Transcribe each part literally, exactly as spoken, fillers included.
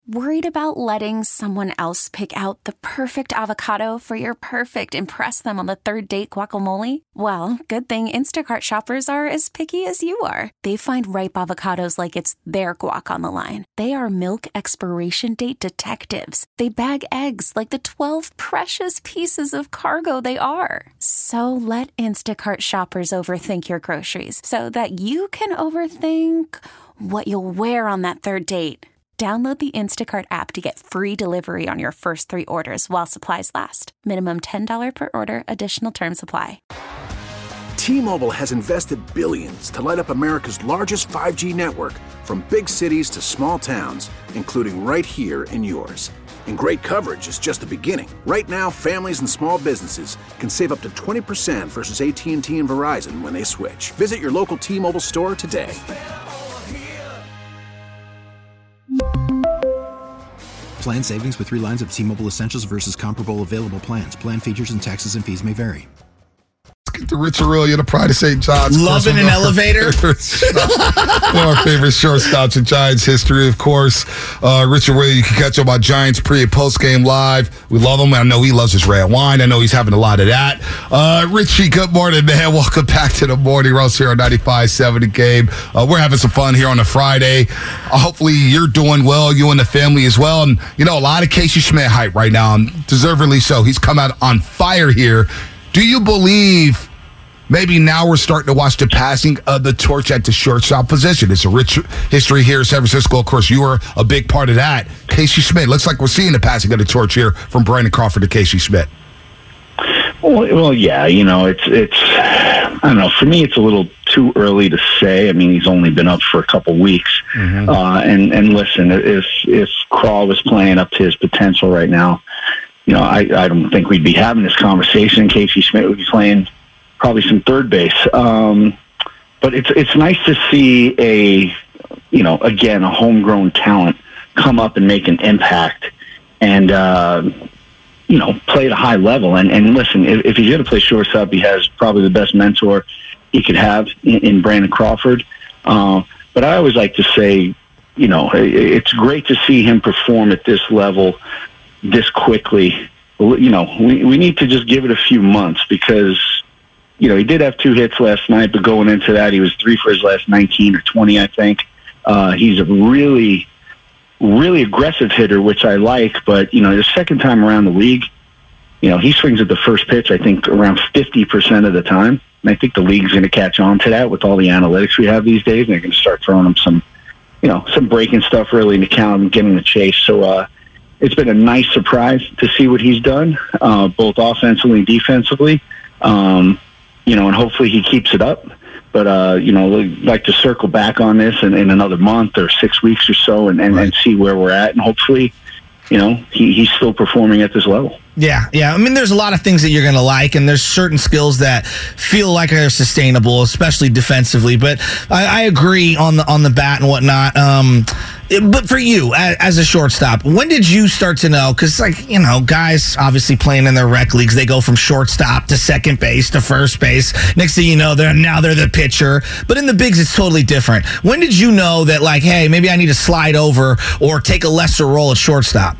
Worried about letting someone else pick out the perfect avocado for your perfect impress them on the third date guacamole? Well, good thing Instacart shoppers are as picky as you are. They find ripe avocados like it's their guac on the line. They are milk expiration date detectives. They bag eggs like the twelve precious pieces of cargo they are. So let Instacart shoppers overthink your groceries so that you can overthink what you'll wear on that third date. Download the Instacart app to get free delivery on your first three orders while supplies last. Minimum ten dollars per order. Additional terms apply. T-Mobile has invested billions to light up America's largest five G network, from big cities to small towns, including right here in yours. And great coverage is just the beginning. Right now, families and small businesses can save up to twenty percent versus A T and T and Verizon when they switch. Visit your local T-Mobile store today. Plan savings with three lines of T-Mobile Essentials versus comparable available plans. Plan features and taxes and fees may vary. Let's get to Rich Aurelian, the pride of Saint John's. Love in an elevator. One of our favorite shortstops in Giants history, of course. Uh, Rich Aurelian, you can catch up on Giants pre- and post-game live. We love him. I know he loves his red wine. I know he's having a lot of that. Uh, Richie, good morning, man. Welcome back to the Morning Roast here on ninety-five point seven The Game. Uh, we're having some fun here on a Friday. Uh, hopefully you're doing well, you and the family as well. And, you know, a lot of Casey Schmidt hype right now, and deservedly so. He's come out on fire here. Do you believe maybe now we're starting to watch the passing of the torch at the shortstop position? It's a rich history here in San Francisco. Of course, you were a big part of that. Casey Schmidt, looks like we're seeing the passing of the torch here from Brandon Crawford to Casey Schmidt. Well, well, yeah, you know, it's, it's, I don't know, for me, it's a little too early to say. I mean, he's only been up for a couple weeks. Mm-hmm. Uh, and, and listen, if, if Craw was playing up to his potential right now, you know, I, I don't think we'd be having this conversation. Casey Schmidt would be playing probably some third base. Um, but it's it's nice to see a, you know, again, a homegrown talent come up and make an impact and, uh, you know, play at a high level. And, and listen, if, if he's going to play shortstop, he has probably the best mentor he could have in, in Brandon Crawford. Uh, but I always like to say, you know, it's great to see him perform at this level this quickly. You know, we, we need to just give it a few months because, you know, he did have two hits last night, but going into that, he was three for his last nineteen or twenty, I think. Uh, he's a really, really aggressive hitter, which I like, but, you know, the second time around the league, you know, he swings at the first pitch, I think, around fifty percent of the time. And I think the league's going to catch on to that with all the analytics we have these days, and they're going to start throwing him some, you know, some breaking stuff early in the count and getting the chase. So, uh, it's been a nice surprise to see what he's done, uh, both offensively and defensively. Um, you know, and hopefully he keeps it up. But, uh, you know, we'd like to circle back on this in, in another month or six weeks or so and, and, right. and see where we're at. And hopefully, you know, he, he's still performing at this level. Yeah, yeah. I mean, there's a lot of things that you're going to like, and there's certain skills that feel like they're sustainable, especially defensively. But I, I agree on the on the bat and whatnot. Um, it, but for you, as, as a shortstop, when did you start to know? Because, like, you know, guys obviously playing in their rec leagues, they go from shortstop to second base to first base. Next thing you know, they're now they're the pitcher. But in the bigs, it's totally different. When did you know that, like, hey, maybe I need to slide over or take a lesser role at shortstop?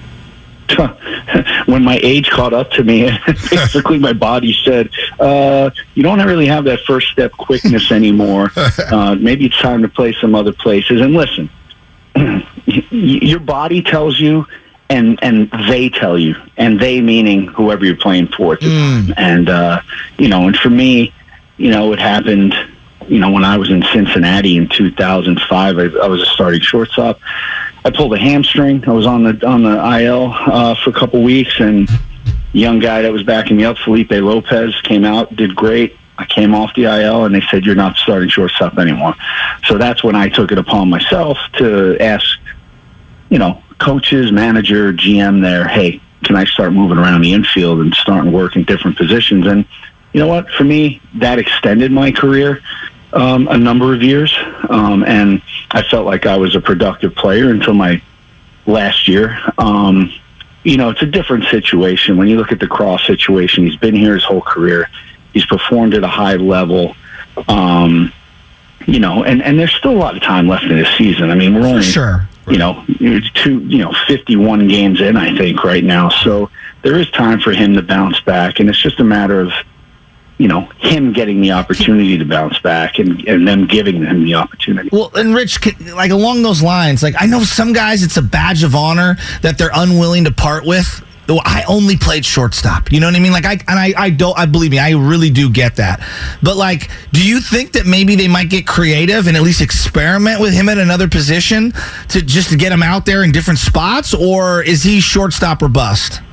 When my age caught up to me, basically my body said, uh, you don't really have that first step quickness anymore. Uh, maybe it's time to play some other places. And listen, your body tells you and, and they tell you, and they meaning whoever you're playing for at the mm. time. And, uh, you know, and for me, you know, it happened, you know, when I was in Cincinnati in two thousand five, I, I was a starting shortstop. I pulled a hamstring. I was on the on the I L uh, for a couple weeks, and a young guy that was backing me up, Felipe Lopez, came out, did great. I came off the I L, and they said, you're not starting shortstop anymore. So that's when I took it upon myself to ask, you know, coaches, manager, G M there, hey, can I start moving around the infield and starting to work in different positions? And you know what? For me, that extended my career um, a number of years, um, and I felt like I was a productive player until my last year. Um, you know, it's a different situation. When you look at the Cross situation, he's been here his whole career. He's performed at a high level. Um, you know, and, and there's still a lot of time left in this season. I mean, we're only sure. you know, two, you know, fifty-one games in, I think, right now. So there is time for him to bounce back, and it's just a matter of, you know, him getting the opportunity to bounce back and, and them giving him the opportunity. Well, and Rich, like along those lines, like I know some guys, it's a badge of honor that they're unwilling to part with. I only played shortstop. You know what I mean? Like I and I, I don't. I believe me. I really do get that. But like, do you think that maybe they might get creative and at least experiment with him at another position to just to get him out there in different spots, or is he shortstop or bust?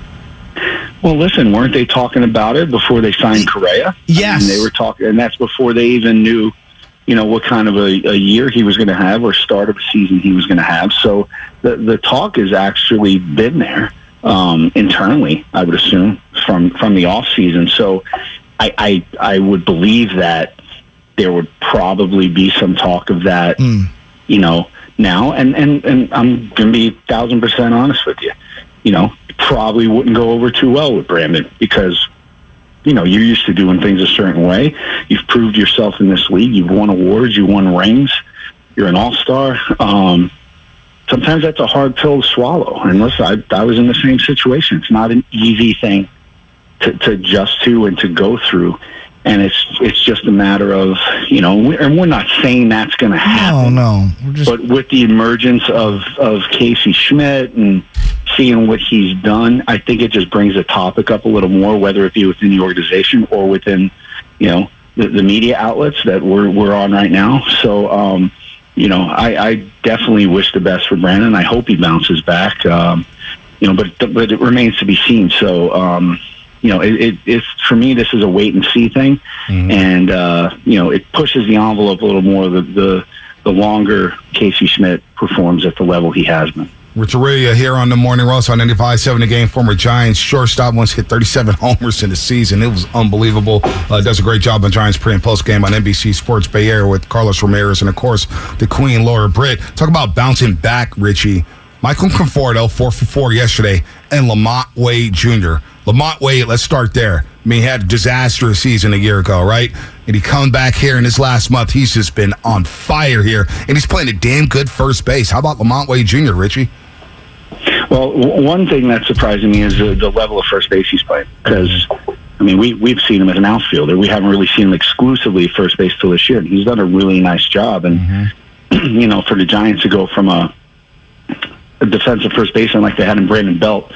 Well, listen, weren't they talking about it before they signed Correa? Yes, I mean, they were talking, and that's before they even knew, you know, what kind of a, a year he was going to have or start of a season he was going to have. So the the talk has actually been there. Um, internally, I would assume from from the off season. So I, I I would believe that there would probably be some talk of that, mm. you know, now. And, and, and I'm going to be a thousand percent honest with you. You know, probably wouldn't go over too well with Brandon because, you know, you're used to doing things a certain way. You've proved yourself in this league. You've won awards. You won rings. You're an all-star. Um, Sometimes that's a hard pill to swallow. And listen, I, I was in the same situation. It's not an easy thing to, to adjust to and to go through. And it's it's just a matter of, you know, we're, and we're not saying that's going to happen. No, no. Just... But with the emergence of, of Casey Schmidt and seeing what he's done, I think it just brings the topic up a little more, whether it be within the organization or within, you know, the, the media outlets that we're, we're on right now. So, um, You know, I, I definitely wish the best for Brandon. I hope he bounces back. Um, you know, but but it remains to be seen. So, um, you know, it, it, it's for me, this is a wait and see thing, mm-hmm. and uh, you know, it pushes the envelope a little more the the, the longer Casey Schmidt performs at the level he has been. Rich Aurilia here on the Morning Roast on ninety-five point seven The Game. Former Giants shortstop, once hit thirty-seven homers in the season. It was unbelievable. Uh, does a great job on Giants pre and post game on N B C Sports Bay Area with Carlos Ramirez and, of course, the Queen, Laura Britt. Talk about bouncing back, Richie. Michael Conforto, four for four yesterday, and Lamont Wade Junior Lamont Wade, let's start there. I mean, he had a disastrous season a year ago, right? And he come back here in this last month. He's just been on fire here, and he's playing a damn good first base. How about Lamont Wade Junior, Richie? Well, w- one thing that's surprising me is the, the level of first base he's playing. Because, I mean, we, we've seen him as an outfielder. We haven't really seen him exclusively first base till this year. And he's done a really nice job. And, mm-hmm. you know, for the Giants to go from a, a defensive first baseman like they had in Brandon Belt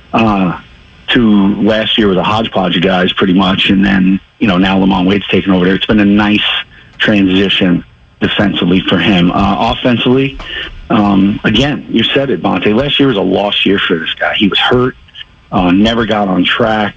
uh, to last year with a hodgepodge of guys pretty much. And then, you know, now Lamont Wade's taken over there. It's been a nice transition defensively for him. Uh, offensively, Um, again, you said it, Bonte. Last year was a lost year for this guy. He was hurt, uh, never got on track.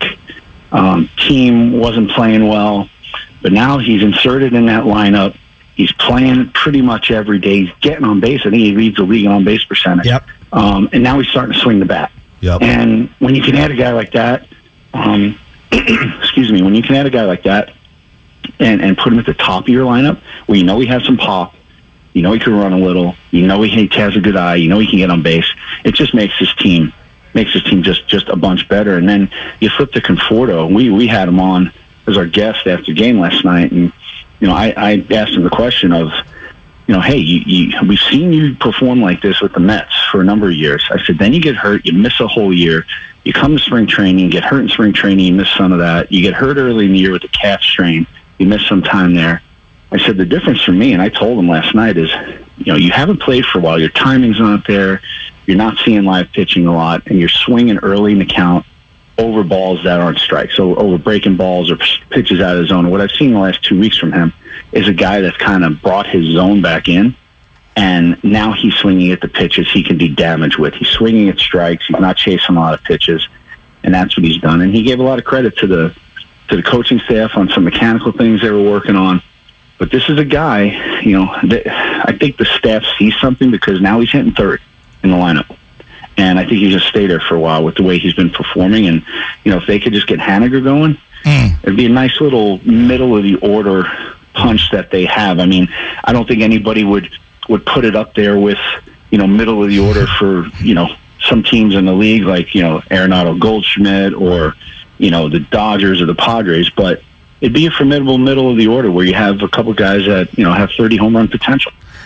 Um, team wasn't playing well, but now he's inserted in that lineup. He's playing pretty much every day. He's getting on base. I think he leads the league in on base percentage. Yep. Um, and now he's starting to swing the bat. Yep. And when you can add a guy like that, um, excuse me, when you can add a guy like that and, and put him at the top of your lineup, where you know he has some pop, you know he can run a little. You know he has a good eye. You know he can get on base. It just makes his team makes his team just, just a bunch better. And then you flip to Conforto. We we had him on as our guest after the game last night, and you know I, I asked him the question of, you know, hey, you, you, we've seen you perform like this with the Mets for a number of years. I said, then you get hurt, you miss a whole year. You come to spring training, get hurt in spring training, you miss some of that. You get hurt early in the year with the calf strain, you miss some time there. I said, the difference for me, and I told him last night, is, you know, you haven't played for a while. Your timing's not there. You're not seeing live pitching a lot, and you're swinging early in the count over balls that aren't strikes, so over breaking balls or pitches out of the zone. What I've seen the last two weeks from him is a guy that's kind of brought his zone back in, and now he's swinging at the pitches he can do damage with. He's swinging at strikes. He's not chasing a lot of pitches, and that's what he's done. And he gave a lot of credit to the to the coaching staff on some mechanical things they were working on. But this is a guy, you know, that I think the staff sees something because now he's hitting third in the lineup. And I think he's going to stay there for a while with the way he's been performing. And, you know, if they could just get Haniger going, mm. it'd be a nice little middle of the order punch that they have. I mean, I don't think anybody would, would put it up there with, you know, middle of the order for, you know, some teams in the league like, you know, Arenado Goldschmidt or, you know, the Dodgers or the Padres. But it'd be a formidable middle of the order where you have a couple guys that, you know, have thirty home run potential.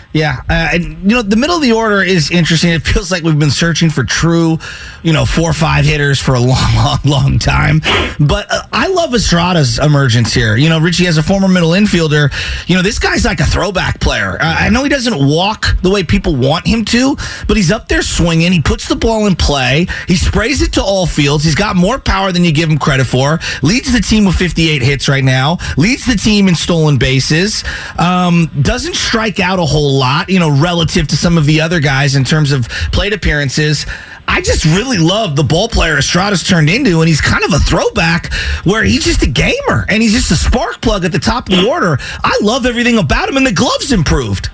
Yeah, uh, and you know the middle of the order is interesting. It feels like we've been searching for true, you know, four or five hitters for a long, long, long time. But uh, I love Estrada's emergence here. You know, Richie, as a former middle infielder, you know this guy's like a throwback player. Uh, I know he doesn't walk the way people want him to, but he's up there swinging. He puts the ball in play. He sprays it to all fields. He's got more power than you give him credit for. Leads the team with fifty-eight hits right now. Leads the team in stolen bases. Um, doesn't strike out a whole lot, you know, relative to some of the other guys in terms of plate appearances. I just really love the ball player Estrada's turned into, and he's kind of a throwback where he's just a gamer and he's just a spark plug at the top of the order. I love everything about him, and the gloves improved.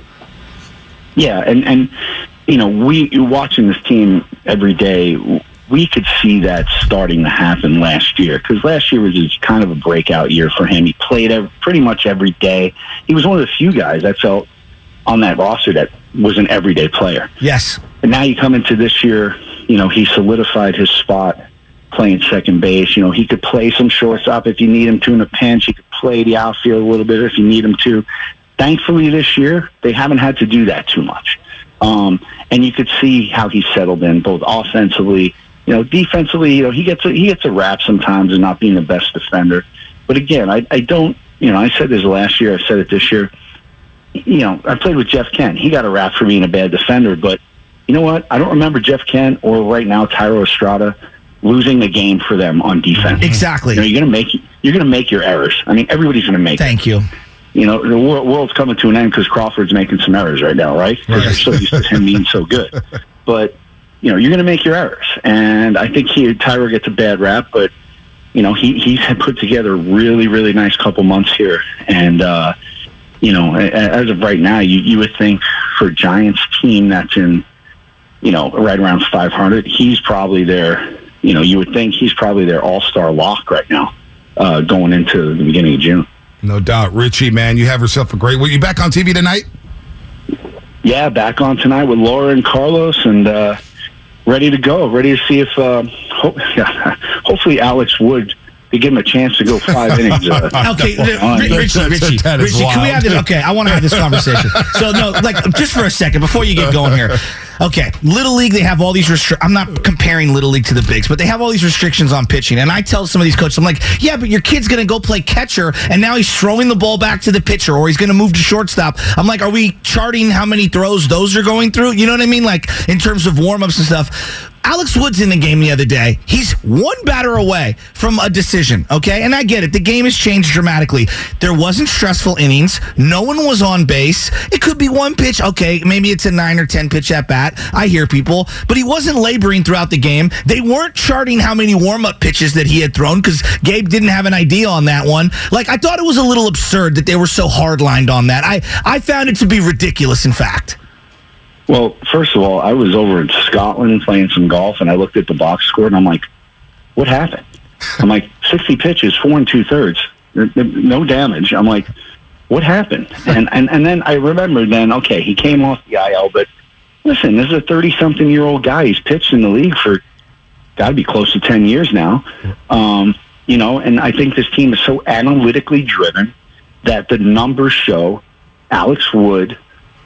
Yeah, and, and you know, we watching this team every day, we could see that starting to happen last year, because last year was just kind of a breakout year for him. He played every, pretty much every day. He was one of the few guys I felt on that roster that was an everyday player. Yes. And now you come into this year, you know, he solidified his spot playing second base. You know, he could play some shortstop if you need him to in a pinch. He could play the outfield a little bit if you need him to. Thankfully this year, they haven't had to do that too much. Um, and you could see how he settled in, both offensively, you know, defensively. You know, he gets a, he gets a rap sometimes of not being the best defender. But again, I, I don't, you know, I said this last year, I said it this year. You know, I played with Jeff Kent. He got a rap for being a bad defender, but you know what? I don't remember Jeff Kent or right now Thairo Estrada losing a game for them on defense. Exactly. You know, you're gonna make you're gonna make your errors. I mean, everybody's gonna make. Thank it. you. You know, the wor- world's coming to an end because Crawford's making some errors right now, right? Because Right. you're so used to him being so good. But you know, you're gonna make your errors, and I think he Thairo gets a bad rap, but you know, he he's put together a really really nice couple months here, and. uh You know, as of right now, you, you would think for a Giants team that's in, you know, right around five hundred, he's probably their, you know, you would think he's probably their all-star lock right now uh, going into the beginning of June. No doubt. Richie, man, you have yourself a great week. You back on T V tonight? Yeah, back on tonight with Laura and Carlos, and uh, ready to go. Ready to see if, uh, ho- yeah, hopefully Alex Wood to give him a chance to go five innings. Uh, Okay, on. Richie, Richie, Richie, That is Richie, can we wild. have this? Okay, I want to have this conversation. So, no, like, just for a second, before you get going here. Okay, Little League, they have all these restrictions. I'm not comparing Little League to the bigs, but they have all these restrictions on pitching. And I tell some of these coaches, I'm like, yeah, but your kid's going to go play catcher, and now he's throwing the ball back to the pitcher, or he's going to move to shortstop. I'm like, are we charting how many throws those are going through? You know what I mean? Like, in terms of warm-ups and stuff. Alex Wood's in the game the other day. He's one batter away from a decision, okay? And I get it. The game has changed dramatically. There wasn't stressful innings. No one was on base. It could be one pitch. Okay, maybe it's a nine or ten pitch at bat. I hear people. But he wasn't laboring throughout the game. They weren't charting how many warm-up pitches that he had thrown because Gabe didn't have an idea on that one. Like, I thought it was a little absurd that they were so hard-lined on that. I, I found it to be ridiculous, in fact. Well, first of all, I was over in Scotland playing some golf, and I looked at the box score, and I'm like, what happened? I'm like, sixty pitches, four and two-thirds, no damage. I'm like, what happened? And, and and then I remembered then, okay, he came off the I L, but listen, this is a thirty-something-year-old guy. He's pitched in the league for got to be close to ten years now. Um, you know, and I think this team is so analytically driven that the numbers show Alex Wood,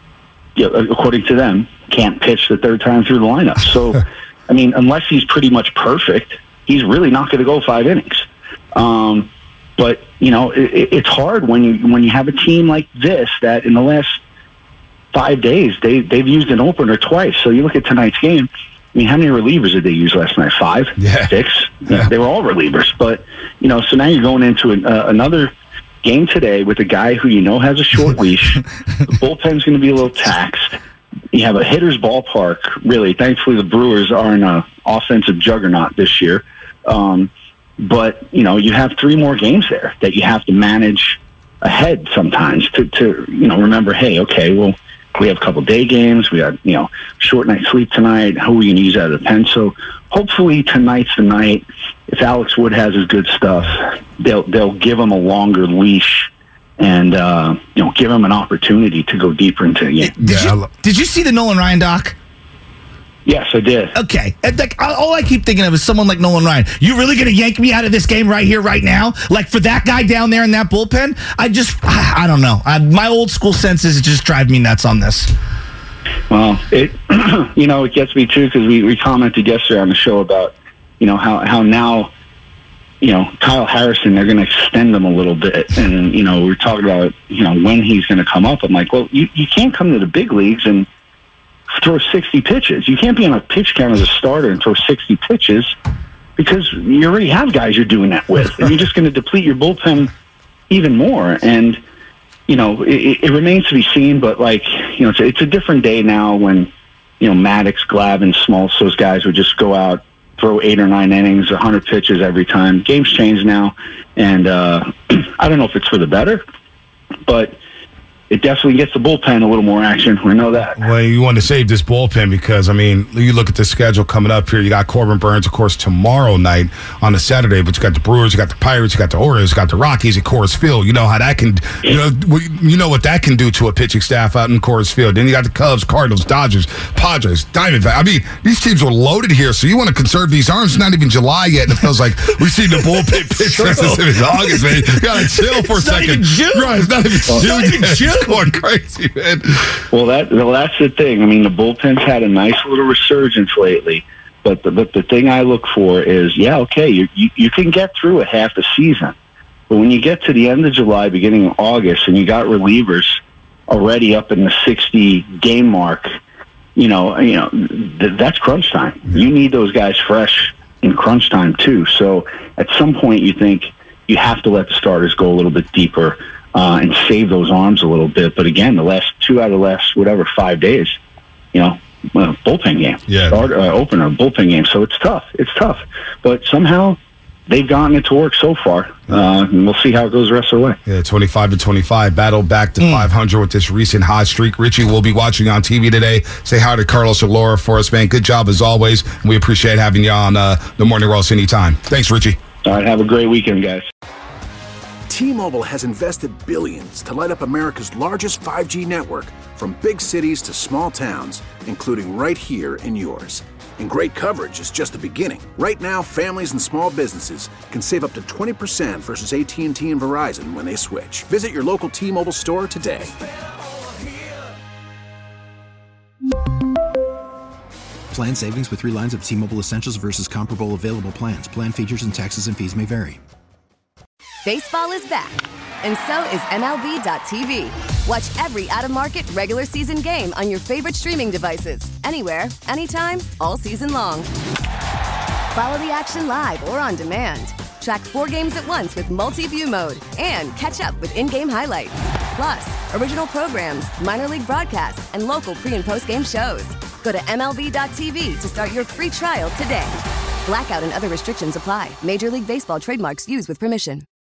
according to them, can't pitch the third time through the lineup. So, I mean, unless he's pretty much perfect, he's really not going to go five innings. Um, but, you know, it, it's hard when you when you have a team like this that in the last five days, they, they've used an opener twice. So you look at tonight's game, I mean, how many relievers did they use last night? Five? Yeah. Six? Yeah. They were all relievers. But, you know, so now you're going into an, uh, another game today with a guy who you know has a short leash. The bullpen's going to be a little taxed. You have a hitter's ballpark, really. Thankfully, the Brewers are an uh, offensive juggernaut this year. Um, but, you know, you have three more games there that you have to manage ahead sometimes to, to you know, remember, hey, okay, well, we have a couple day games. We got, you know, short night sleep tonight. How are we going to use that as a pen? So hopefully tonight's the night. If Alex Wood has his good stuff, they'll they'll give him a longer leash and uh, you know, give him an opportunity to go deeper into the game. Did, Yeah, I you, lo- did you see the Nolan Ryan doc? Yes, I did. Okay. And like, all I keep thinking of is someone like Nolan Ryan. You really going to yank me out of this game right here, right now? Like, for that guy down there in that bullpen? I just, I don't know. I, my old school senses just drive me nuts on this. Well, it, you know, it gets me too, because we, we commented yesterday on the show about, you know, how, how now, you know, Kyle Harrison, they're going to extend him a little bit. And, you know, we're talking about, you know, when he's going to come up. I'm like, well, you, you can't come to the big leagues and throw sixty pitches. You can't be on a pitch count as a starter and throw sixty pitches, because you already have guys you're doing that with. And you're just going to deplete your bullpen even more. And, you know, it, it remains to be seen, but, like, you know, it's a, it's a different day now when, you know, Maddox, Glavine, Smoltz, those guys would just go out, throw eight or nine innings, one hundred pitches every time. Game's changed now, and uh, I don't know if it's for the better, but it definitely gets the bullpen a little more action. We know that. Well, you want to save this bullpen because, I mean, you look at the schedule coming up here. You got Corbin Burns, of course, tomorrow night on a Saturday, but you got the Brewers, you got the Pirates, you got the Orioles, you got the Rockies at Coors Field. You know how that can, you know, you know what that can do to a pitching staff out in Coors Field. Then you got the Cubs, Cardinals, Dodgers, Padres, Diamondbacks. I mean, these teams are loaded here, so you want to conserve these arms. It's not even July yet, and it feels like we've seen the bullpen pitch since it's August, man. You got to chill for it's a second. Not even June. Right, it's not even well, June. Not even June. It's going crazy, man. Well, that well, that's the thing. I mean, the bullpen's had a nice little resurgence lately, but the, but the thing I look for is, yeah, okay, you, you you can get through a half the season, but when you get to the end of July, beginning of August, and you got relievers already up in the sixty game mark, you know, you know, th- that's crunch time. You need those guys fresh in crunch time too. So at some point, you think you have to let the starters go a little bit deeper. Uh, and save those arms a little bit. But again, the last two out of the last, whatever, five days, you know, uh, bullpen game. Yeah. Start, uh, opener, bullpen game. So it's tough. It's tough. But somehow they've gotten it to work so far. Uh, and we'll see how it goes the rest of the way. Yeah, twenty-five to twenty-five. Battle back to mm. five hundred with this recent hot streak. Richie will be watching on T V today. Say hi to Carlos or Laura for us, man. Good job as always. We appreciate having you on uh, the Morning Roast anytime. Thanks, Richie. All right. Have a great weekend, guys. T-Mobile has invested billions to light up America's largest five G network, from big cities to small towns, including right here in yours. And great coverage is just the beginning. Right now, families and small businesses can save up to twenty percent versus A T and T and Verizon when they switch. Visit your local T-Mobile store today. Plan savings with three lines of T-Mobile Essentials versus comparable available plans. Plan features and taxes and fees may vary. Baseball is back, and so is M L B dot T V. Watch every out-of-market regular season game on your favorite streaming devices, anywhere, anytime, all season long. Follow the action live or on demand. Track four games at once with multi-view mode and catch up with in-game highlights. Plus, original programs, minor league broadcasts, and local pre- and post-game shows. Go to M L B dot T V to start your free trial today. Blackout and other restrictions apply. Major League Baseball trademarks used with permission.